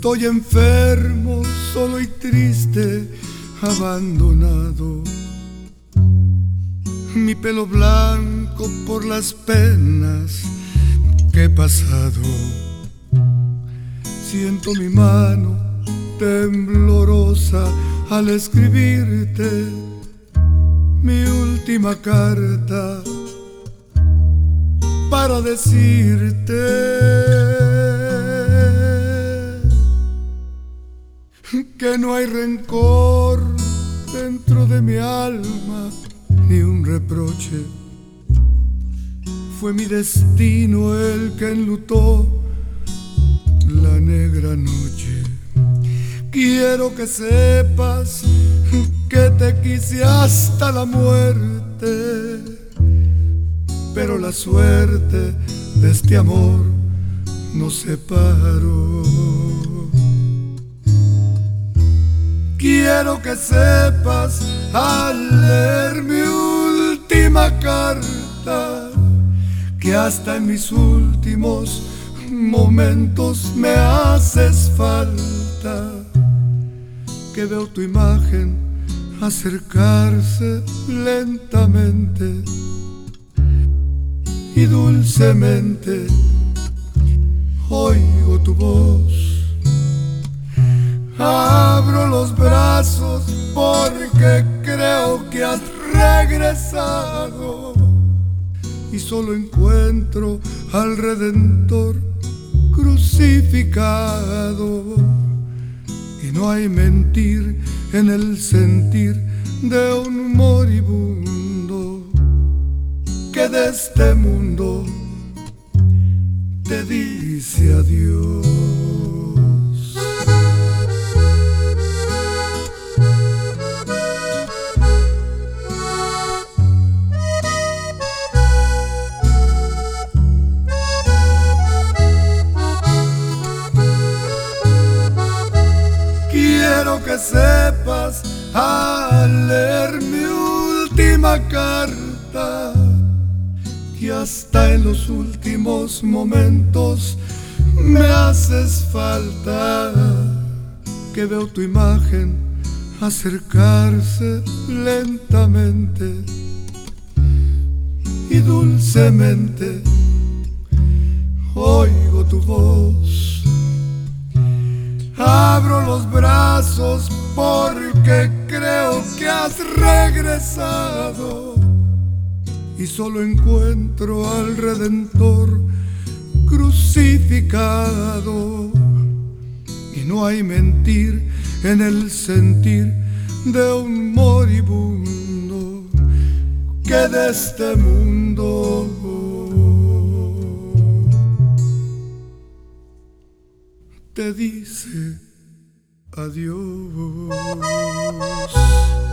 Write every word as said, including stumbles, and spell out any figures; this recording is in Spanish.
Estoy enfermo, solo y triste, abandonado. Mi pelo blanco por las penas que he pasado. Siento mi mano temblorosa al escribirte mi última carta para decirte que no hay rencor dentro de mi alma ni un reproche. Fue mi destino el que enlutó la negra noche. Quiero que sepas que te quise hasta la muerte, pero la suerte de este amor nos separó. Quiero que sepas al leer mi última carta que hasta en mis últimos momentos me haces falta, que veo tu imagen acercarse lentamente y dulcemente oigo tu voz. Abro los brazos porque creo que has regresado y solo encuentro al Redentor crucificado. Y no hay mentir en el sentir de un moribundo que de este mundo te dice adiós. Quiero que sepas al leer mi última carta que hasta en los últimos momentos me haces falta, que veo tu imagen acercarse lentamente y dulcemente oigo tu voz. Abro los brazos porque creo que has regresado y solo encuentro al Redentor crucificado. Y no hay mentir en el sentir de un moribundo que de este mundo te dice adiós.